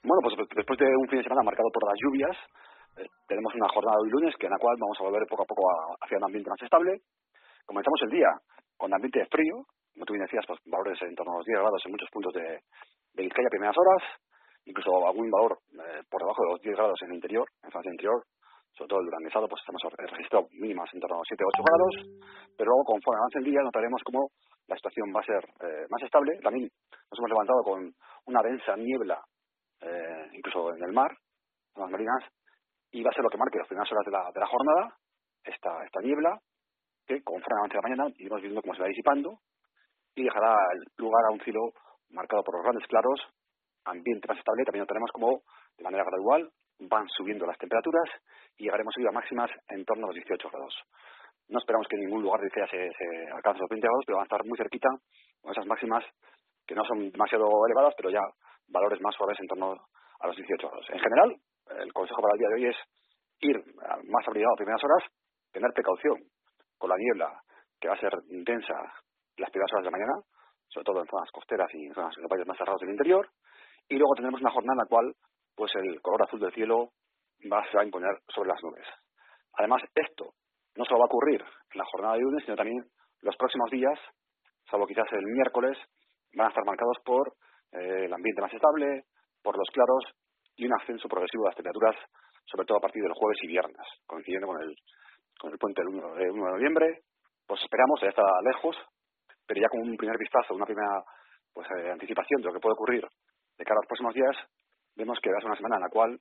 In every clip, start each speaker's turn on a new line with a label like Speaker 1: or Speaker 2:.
Speaker 1: Bueno, pues después de un fin de semana marcado por las lluvias, tenemos una jornada hoy lunes en la cual vamos a volver poco a poco hacia un ambiente más estable. Comenzamos el día con ambiente frío, como tú bien decías, pues valores en torno a los 10 grados en muchos puntos de Vizcaya a primeras horas, incluso algún valor por debajo de los 10 grados en el interior, en zona interior, sobre todo el duranguesado, pues estamos registrado mínimas en torno a los 7-8 grados, pero luego conforme avance el día notaremos cómo la situación va a ser más estable. También nos hemos levantado con una densa niebla, incluso en el mar, en las marinas, y va a ser lo que marque las primeras horas de la jornada, esta niebla, que conforme avance la mañana iremos viendo cómo se va disipando y dejará lugar a un cielo marcado por los grandes claros, ambiente más estable. También notaremos como de manera gradual van subiendo las temperaturas y llegaremos hoy a máximas en torno a los 18 grados. No esperamos que en ningún lugar de Vizcaya se alcance los 20 grados, pero van a estar muy cerquita con esas máximas que no son demasiado elevadas, pero ya valores más suaves en torno a los 18 grados. En general, el consejo para el día de hoy es ir más abrigado a primeras horas, tener precaución con la niebla, que va a ser intensa las primeras horas de la mañana, sobre todo en zonas costeras y en zonas en los valles más cerrados del interior, y luego tendremos una jornada en la cual pues el color azul del cielo se va a imponer sobre las nubes. Además, esto no solo va a ocurrir en la jornada de lunes, sino también los próximos días, salvo quizás el miércoles, van a estar marcados por el ambiente más estable, por los claros y un ascenso progresivo de las temperaturas, sobre todo a partir del jueves y viernes, coincidiendo con el puente del 1 de noviembre. Pues esperamos, ya está lejos, pero ya con un primer vistazo, una primera anticipación de lo que puede ocurrir de cara a los próximos días, vemos que va a ser una semana en la cual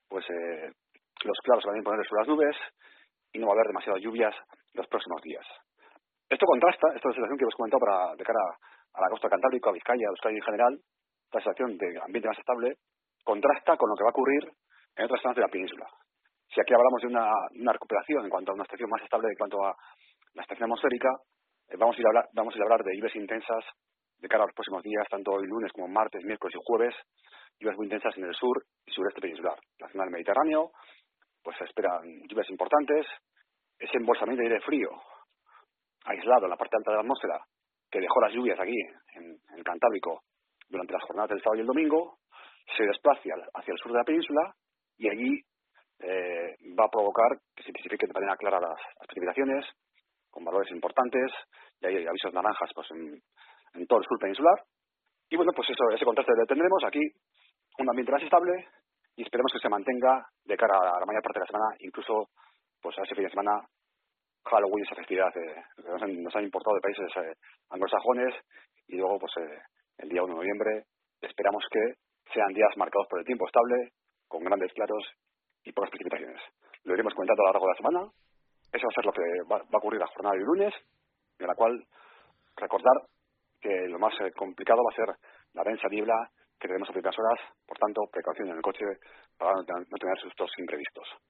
Speaker 1: los claros se van a imponer sobre las nubes y no va a haber demasiadas lluvias los próximos días. Esto contrasta, esta es la situación que hemos comentado de cara a la costa cantábrica, a Vizcaya, a Euskadi en general, esta situación de ambiente más estable, contrasta con lo que va a ocurrir en otras zonas de la península. Si aquí hablamos de una recuperación en cuanto a una estación más estable en cuanto a la estación atmosférica, vamos a ir a hablar de lluvias intensas de cara a los próximos días, tanto hoy lunes como martes, miércoles y jueves, lluvias muy intensas en el sur y sureste peninsular. La zona del Mediterráneo, pues se esperan lluvias importantes, ese embolsamiento de aire frío aislado en la parte alta de la atmósfera que dejó las lluvias aquí en el Cantábrico durante las jornadas del sábado y el domingo, se desplaza hacia el sur de la península y allí va a provocar que se intensifiquen de manera clara las precipitaciones con valores importantes, y hay avisos naranjas pues en todo el sur peninsular. Y bueno, pues ese contraste lo tendremos aquí, un ambiente más estable, y esperemos que se mantenga de cara a la mayor parte de la semana, incluso pues a ese fin de semana, Halloween, esa festividad que nos han importado de países anglosajones, y luego pues el día 1 de noviembre esperamos que sean días marcados por el tiempo estable, con grandes claros y pocas precipitaciones. Lo iremos comentando a lo largo de la semana. Eso va a ser lo que va a ocurrir la jornada de lunes, en la cual recordar que lo más complicado va a ser la densa niebla que tenemos a primeras horas. Por tanto, precaución en el coche para no tener sustos imprevistos.